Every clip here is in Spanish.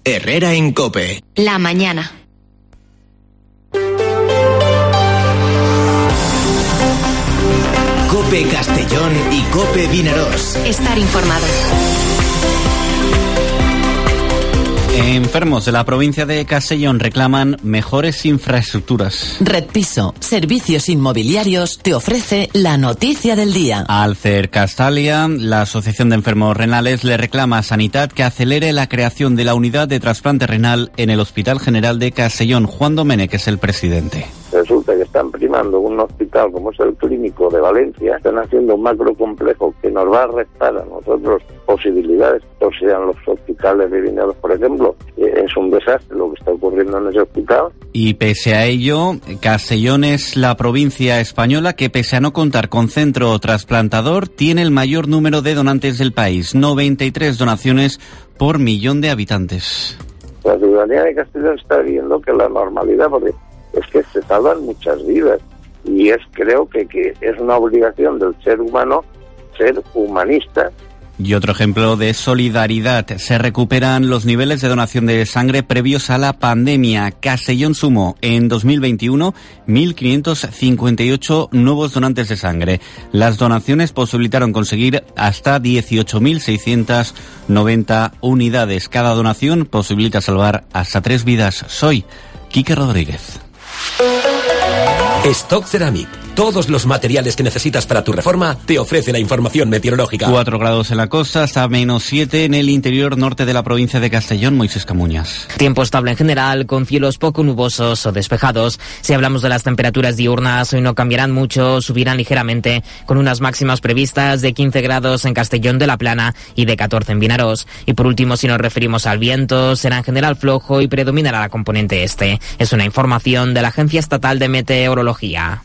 Herrera en COPE. La mañana. COPE Castellón y COPE Vinaroz. Estar informado. Enfermos de la provincia de Castellón reclaman mejores infraestructuras. Red Piso, servicios inmobiliarios, te ofrece la noticia del día. Alcer Castalia, la Asociación de Enfermos Renales, le reclama a Sanitat que acelere la creación de la unidad de trasplante renal en el Hospital General de Castellón. Juan Domènech es el presidente. Resulta que están primando un hospital como es el Clínico de Valencia, están haciendo un macro complejo que nos va a restar a nosotros posibilidades, o sean los hospitales de Vinaroz, por ejemplo. Es un desastre lo que está ocurriendo en ese hospital. Y pese a ello, Castellón es la provincia española que, pese a no contar con centro trasplantador, tiene el mayor número de donantes del país, 93 donaciones por millón de habitantes. La ciudadanía de Castellón está viendo que la normalidad, porque es que se salvan muchas vidas, y creo que es una obligación del ser humano ser humanista. Y otro ejemplo de solidaridad, se recuperan los niveles de donación de sangre previos a la pandemia. Castellón sumó en 2021 1.558 nuevos donantes de sangre. Las donaciones posibilitaron conseguir hasta 18.690 unidades. Cada donación posibilita salvar hasta 3 vidas. Soy Quique Rodríguez. Stock Ceramic. Todos los materiales que necesitas para tu reforma te ofrece la información meteorológica. 4 grados en la costa, hasta -7 en el interior norte de la provincia de Castellón. Moisés Camuñas. Tiempo estable en general, con cielos poco nubosos o despejados. Si hablamos de las temperaturas diurnas, hoy no cambiarán mucho, subirán ligeramente, con unas máximas previstas de 15 grados en Castellón de la Plana y de 14 en Vinaroz. Y por último, si nos referimos al viento, será en general flojo y predominará la componente este. Es una información de la Agencia Estatal de Meteorología.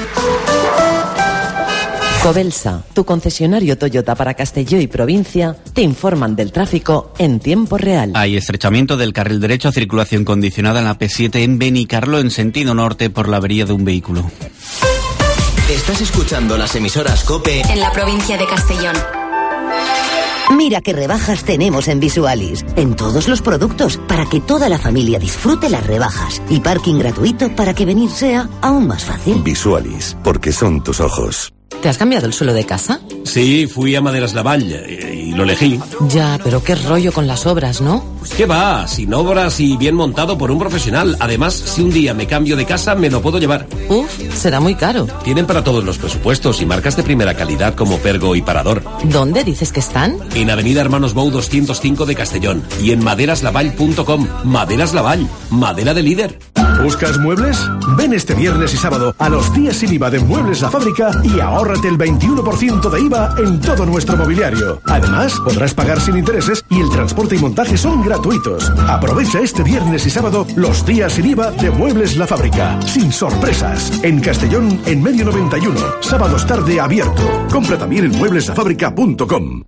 Cobelsa, tu concesionario Toyota para Castelló y provincia, te informan del tráfico en tiempo real. Hay estrechamiento del carril derecho a circulación condicionada en la P7 en Benicarló en sentido norte por la avería de un vehículo. Estás escuchando las emisoras COPE en la provincia de Castellón. Mira qué rebajas tenemos en Visualis. En todos los productos, para que toda la familia disfrute las rebajas. Y parking gratuito para que venir sea aún más fácil. Visualis, porque son tus ojos. ¿Te has cambiado el suelo de casa? Sí, fui a Maderas Lavall y lo elegí. Ya, pero qué rollo con las obras, ¿no? Pues qué va, sin obras y bien montado por un profesional. Además, si un día me cambio de casa, me lo puedo llevar. Uf, será muy caro. Tienen para todos los presupuestos y marcas de primera calidad como Pergo y Parador. ¿Dónde dices que están? En Avenida Hermanos Bou 205 de Castellón y en maderaslavall.com. Maderas Lavall, madera de líder. ¿Buscas muebles? Ven este viernes y sábado a los días sin IVA de Muebles La Fábrica y ahórrate el 21% de IVA en todo nuestro mobiliario. Además, podrás pagar sin intereses y el transporte y montaje son gratuitos. Aprovecha este viernes y sábado los días sin IVA de Muebles La Fábrica. Sin sorpresas. En Castellón, en Medio 91. Sábados tarde abierto. Compra también en muebleslafábrica.com.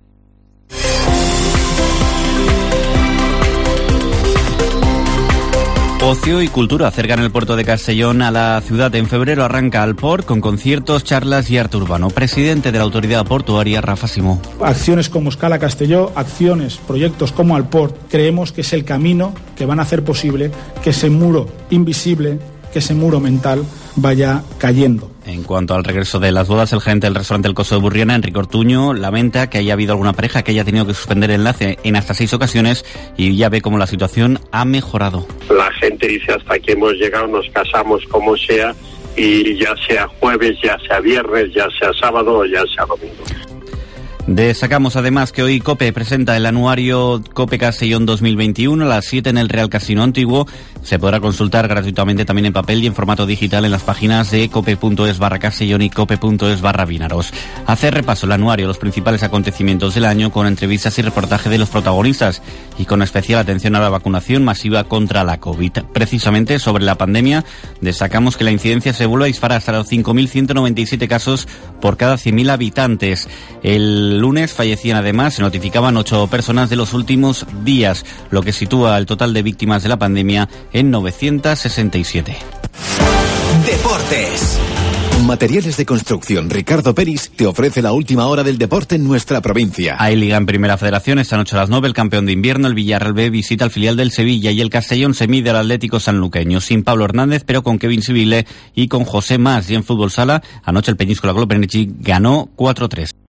Ocio y cultura acercan el puerto de Castellón a la ciudad. En febrero arranca Alport con conciertos, charlas y arte urbano. Presidente de la autoridad portuaria, Rafa Simó. Acciones como Escala Castelló, acciones, proyectos como Alport, creemos que es el camino que van a hacer posible que ese muro invisible, que ese muro mental vaya cayendo. En cuanto al regreso de las bodas, el gerente del restaurante El Coso de Burriana, Enrique Ortuño, lamenta que haya habido alguna pareja que haya tenido que suspender el enlace en hasta 6 ocasiones y ya ve cómo la situación ha mejorado. La gente dice hasta aquí hemos llegado, nos casamos como sea y ya sea jueves, ya sea viernes, ya sea sábado o ya sea domingo. Destacamos además que hoy COPE presenta el anuario COPE Castellón 2021 a las 7 en el Real Casino Antiguo. Se podrá consultar gratuitamente también en papel y en formato digital en las páginas de cope.es/Castellón y cope.es/Vinaroz. Hace repaso el anuario, los principales acontecimientos del año con entrevistas y reportaje de los protagonistas y con especial atención a la vacunación masiva contra la COVID. Precisamente sobre la pandemia, destacamos que la incidencia se vuelve a disparar hasta los 5.197 casos por cada 100.000 habitantes. El lunes fallecían además, se notificaban 8 personas de los últimos días, lo que sitúa el total de víctimas de la pandemia en 967. Deportes. Materiales de Construcción Ricardo Peris te ofrece la última hora del deporte en nuestra provincia. Hay Liga en Primera Federación. Esta noche a las 9 el campeón de invierno, el Villarreal B, visita al filial del Sevilla y el Castellón se mide al Atlético Sanluqueño. Sin Pablo Hernández, pero con Kevin Sibile y con José Mas. Y en Fútbol Sala, anoche el Peñíscola Globe Energy ganó 4-3.